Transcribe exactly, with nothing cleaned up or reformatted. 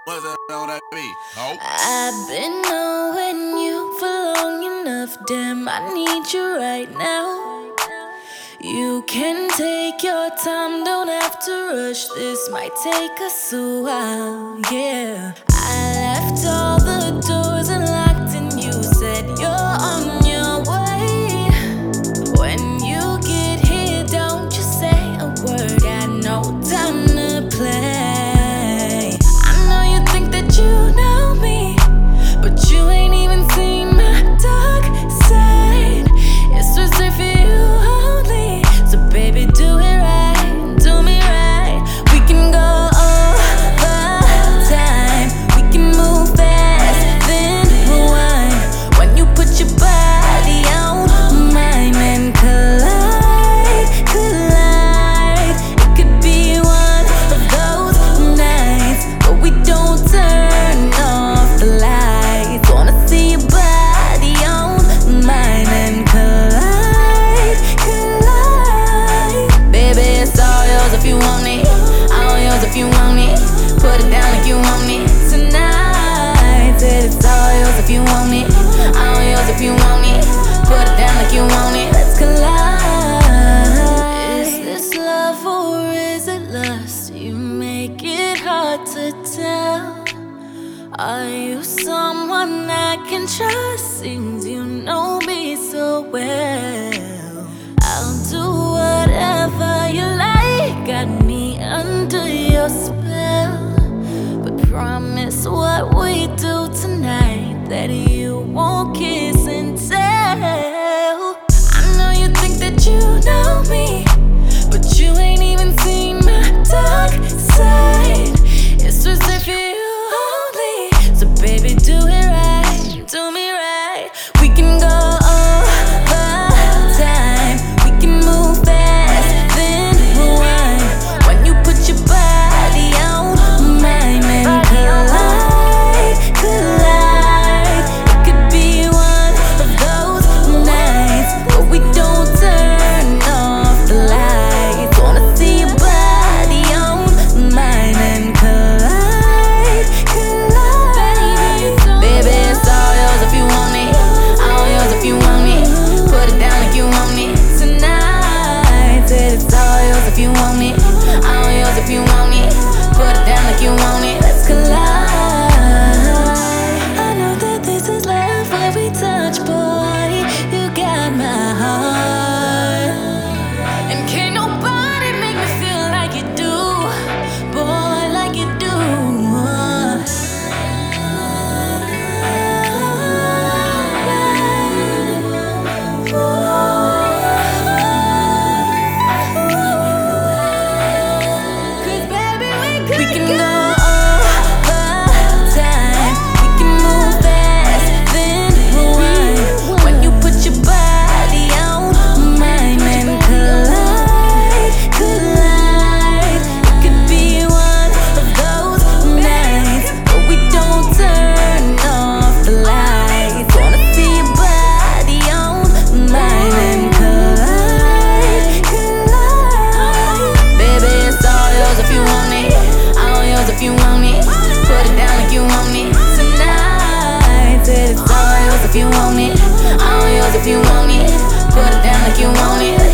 What's that on that beat? Oh. I've been knowing you for long enough, damn, I need you right now. You can take your time, don't have to rush, this might take us a while, yeah. I left all the doors unlocked and you said you're on your way. When you get here, don't just say a word, got no time to play. I know you think that you know me, but you ain't even seen my dark side. It's reserved for you only, so baby do it right, do me right. We can go over time, we can move fast, then rewind. When you put your body on mine and collide, collide. It could be one of those nights, but we don't turn off the lights. Wanna see your body on mine and collide, collide. Baby, it's all yours if you want it, all yours if you want it. Put it down like you want it tonight. Said it's all yours if you want it, all yours if you want it. Put it down like you want it. Let's collide. Is this love or is it lust? You make it hard to tell. Are you someone I can trust? Seems you know me so well. I'll do whatever you like, got me under your spell. But promise what we do tonight, that you won't kiss and tell. I know you think that you know me, but you ain't even seen my dark side. It's reserved for you only, so baby do it right, do me right. We can go over time, we can move fast, then rewind. When you put your body on mine and collide, collide. It could be one of those nights, but we don't turn off the lights. Wanna see your body on mine and collide, collide. Baby, it's all yours if you want it, all yours if you want it. Put it down like you want it tonight. Said it's all yours if you want it, all yours if you want it. Put it down like you want it. Let's collide. I know that this is love where we touch, boy. You got my heart, and can't nobody make me feel like you do, boy, like you do. We can go over time, we can move fast, then rewind. When you put your body on mine and collide, collide. It could be one of those nights, but we don't turn off the lights. Wanna see your body on mine and collide, collide. Baby, it's all yours if you want it, all yours if you want it. Put it down like you want it tonight. Said it's all yours if you want it, all yours if you want it. Put it down like you want it.